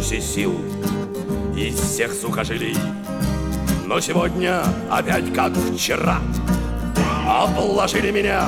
рвущийся сил из всех сухожилий. Но сегодня опять как вчера обложили меня,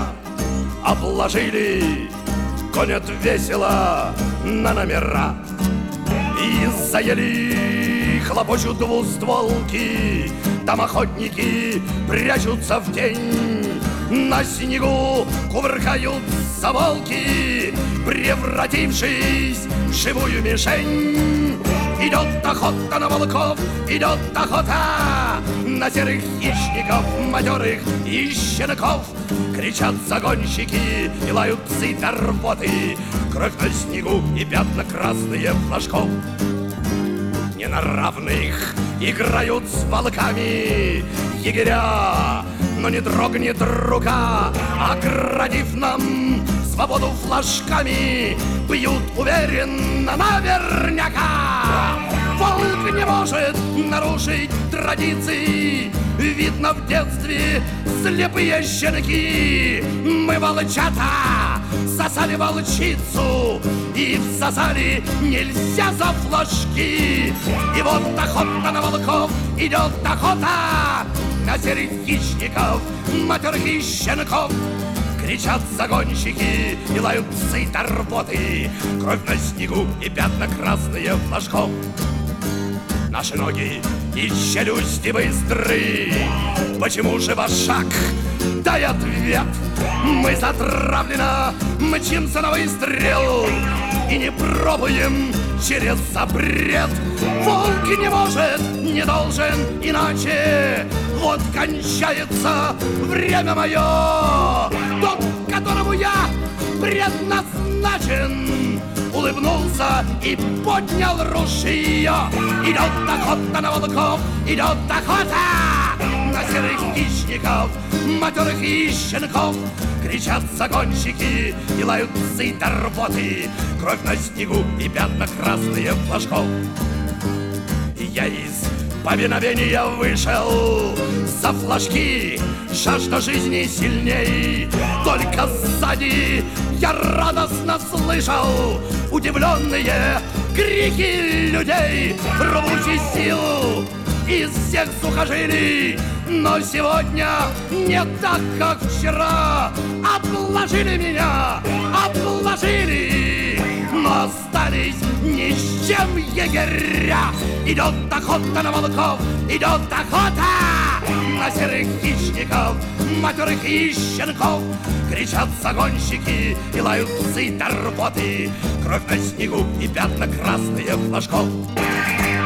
обложили, гонят весело на номера. И заели, хлопочут двустволки, там охотники прячутся в тень. На снегу кувыркаются волки, превратившись в живую мишень. Идет охота на волков, идет охота на серых хищников, матерых и щенков. Кричат загонщики и лают псы до рвоты, кровь на снегу и пятна красные флажков. Не на равных играют с волками егеря, но не дрогнет рука, оградив нам свободу флажками, бьют уверенно наверняка. Волк не может нарушить традиции, видно в детстве слепые щенки. Мы, волчата, сосали волчицу и всосали нельзя за флажки. И вот охота на волков, идет охота на серых хищников, матерых и щенков. Кричат загонщики и лают псы до рвоты, кровь на снегу и пятна красные флажков. Наши ноги и челюсти быстры, почему же ваш шаг? Дай ответ. Мы затравленно мчимся на выстрел и не пробуем через запрет. Волк не может, не должен иначе. Вот кончается время мое. Тот, которому я предназначен, улыбнулся и поднял ружье. Идет охота на волков, идет охота на серых хищников, матерых и щенков. Кричат загонщики и лают псы до рвоты, кровь на снегу и пятна красные флажков. Я из повиновения вышел за флажки, жажда жизни сильней. Только сзади я радостно слышал удивленные крики людей, рвущих силу из всех сухожилий. Но сегодня не так, как вчера. Обложили меня, обложили, но остались ни с чем егеря. Идет охота на волков, идет охота на серых хищников, матерых и щенков. Кричат загонщики и лают псы до рвоты, кровь на снегу и пятна красные флажков.